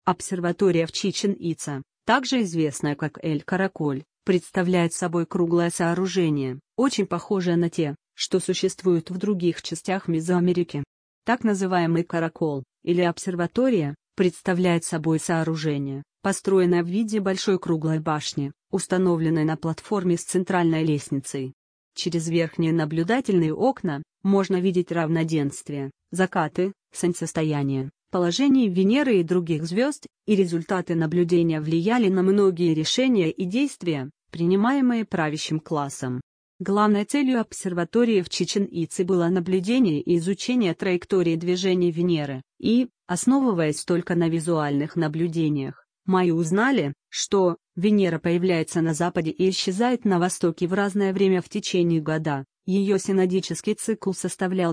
Обсерватория в Чичен-Ица, также известная как Эль-Караколь, представляет собой круглое сооружение, очень похожее на те, что существуют в других частях Мезоамерики. Так называемый каракол, или обсерватория, представляет собой сооружение, построенное в виде большой круглой башни, установленной на платформе с центральной лестницей. Через верхние наблюдательные окна можно видеть равноденствие, закаты, солнцестояние, положение Венеры и других звезд, и результаты наблюдения влияли на многие решения и действия, принимаемые правящим классом. Главной целью обсерватории в Чичен-Ице было наблюдение и изучение траектории движения Венеры, и, основываясь только на визуальных наблюдениях, майя узнали, что Венера появляется на западе и исчезает на востоке в разное время в течение года. Ее синодический цикл составлял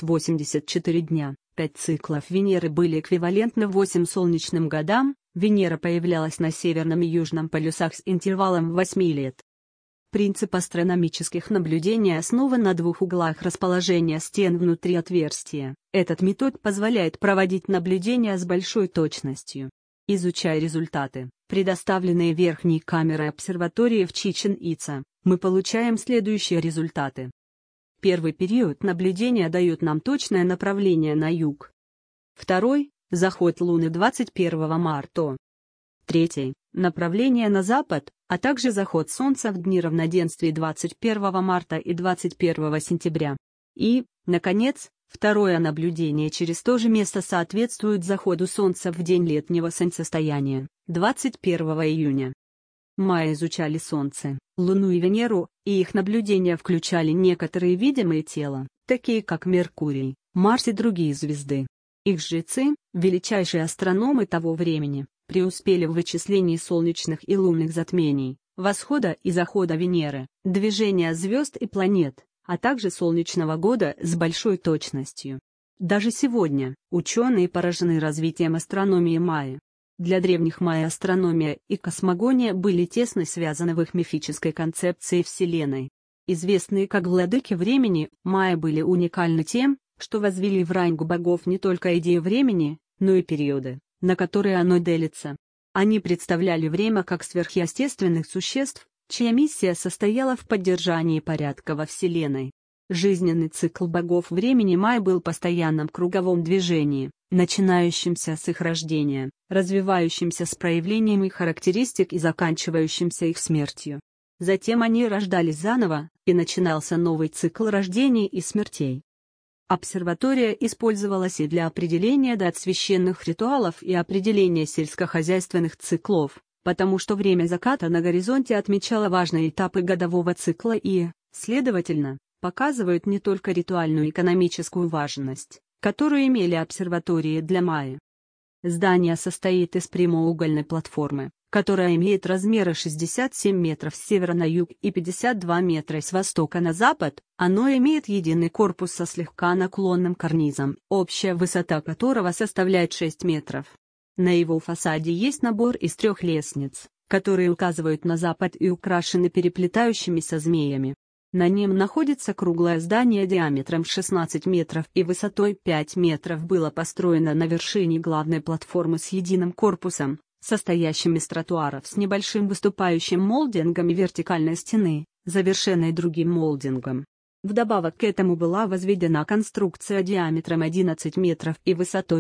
584 дня, 5 циклов Венеры были эквивалентны 8 солнечным годам, Венера появлялась на северном и южном полюсах с интервалом 8 лет. Принцип астрономических наблюдений основан на двух углах расположения стен внутри отверстия. Этот метод позволяет проводить наблюдения с большой точностью. Изучая результаты, предоставленные верхней камерой обсерватории в Чичен-Ица, мы получаем следующие результаты. Первый период наблюдения дает нам точное направление на юг. Второй – заход Луны 21 марта. Третий – направление на запад, а также заход Солнца в дни равноденствия 21 марта и 21 сентября. И, наконец, второе наблюдение через то же место соответствует заходу Солнца в день летнего солнцестояния, 21 июня. Майя изучали Солнце, Луну и Венеру, и их наблюдения включали некоторые видимые тела, такие как Меркурий, Марс и другие звезды. Их жрецы, величайшие астрономы того времени, преуспели в вычислении солнечных и лунных затмений, восхода и захода Венеры, движения звезд и планет, а также солнечного года с большой точностью. Даже сегодня, ученые поражены развитием астрономии майя. Для древних майя астрономия и космогония были тесно связаны в их мифической концепции Вселенной. Известные как владыки времени, майя были уникальны тем, что возвели в ранг богов не только идею времени, но и периоды, на которые оно делится. Они представляли время как сверхъестественных существ, чья миссия состояла в поддержании порядка во Вселенной. Жизненный цикл богов времени майя был в постоянном круговом движении, начинающимся с их рождения, развивающимся с проявлением их характеристик и заканчивающимся их смертью. Затем они рождались заново, и начинался новый цикл рождений и смертей. Обсерватория использовалась и для определения дат священных ритуалов и определения сельскохозяйственных циклов, потому что время заката на горизонте отмечало важные этапы годового цикла и, следовательно, показывают не только ритуальную экономическую важность, которую имели обсерватории для майя. Здание состоит из прямоугольной платформы, которая имеет размеры 67 метров с севера на юг и 52 метра с востока на запад. Оно имеет единый корпус со слегка наклонным карнизом, общая высота которого составляет 6 метров. На его фасаде есть набор из 3 лестниц, которые указывают на запад и украшены переплетающимися змеями. На нем находится круглое здание диаметром 16 метров и высотой 5 метров, было построено на вершине главной платформы с единым корпусом, состоящим из тротуаров с небольшим выступающим молдингом и вертикальной стены, завершенной другим молдингом. Вдобавок к этому была возведена конструкция диаметром 11 метров и высотой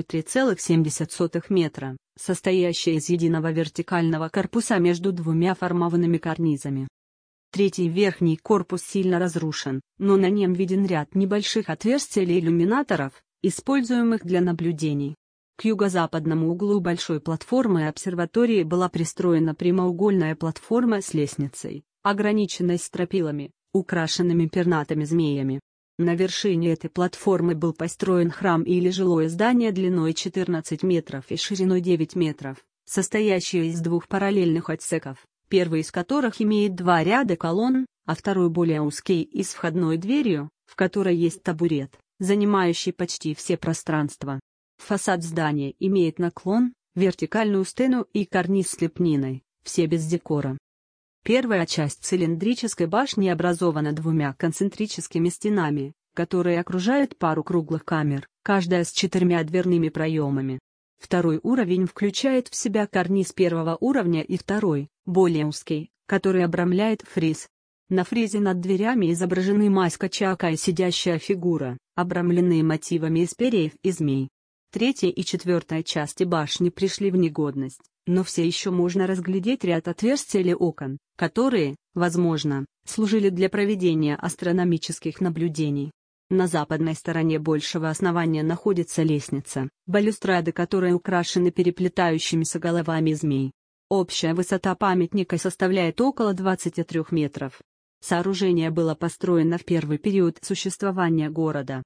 3,7 метра, состоящая из единого вертикального корпуса между двумя формованными карнизами. Третий верхний корпус сильно разрушен, но на нем виден ряд небольших отверстий или иллюминаторов, используемых для наблюдений. К юго-западному углу большой платформы обсерватории была пристроена прямоугольная платформа с лестницей, ограниченной стропилами, украшенными пернатыми змеями. На вершине этой платформы был построен храм или жилое здание длиной 14 метров и шириной 9 метров, состоящее из 2 параллельных отсеков, первый из которых имеет 2 ряда колонн, а второй более узкий и с входной дверью, в которой есть табурет, занимающий почти все пространство. Фасад здания имеет наклон, вертикальную стену и карниз с лепниной, все без декора. Первая часть цилиндрической башни образована 2 концентрическими стенами, которые окружают пару круглых камер, каждая с 4 дверными проемами. Второй уровень включает в себя карниз первого уровня и второй, более узкий, который обрамляет фриз. На фризе над дверями изображены маска Чака и сидящая фигура, обрамленные мотивами из перьев и змей. Третья и четвертая части башни пришли в негодность, но все еще можно разглядеть ряд отверстий или окон, которые, возможно, служили для проведения астрономических наблюдений. На западной стороне большего основания находится лестница, балюстрады которой украшены переплетающимися головами змей. Общая высота памятника составляет около 23 метров. Сооружение было построено в первый период существования города.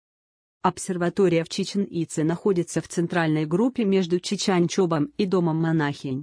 Обсерватория в Чичен-Ице находится в центральной группе между Чичанчобом и домом монахинь.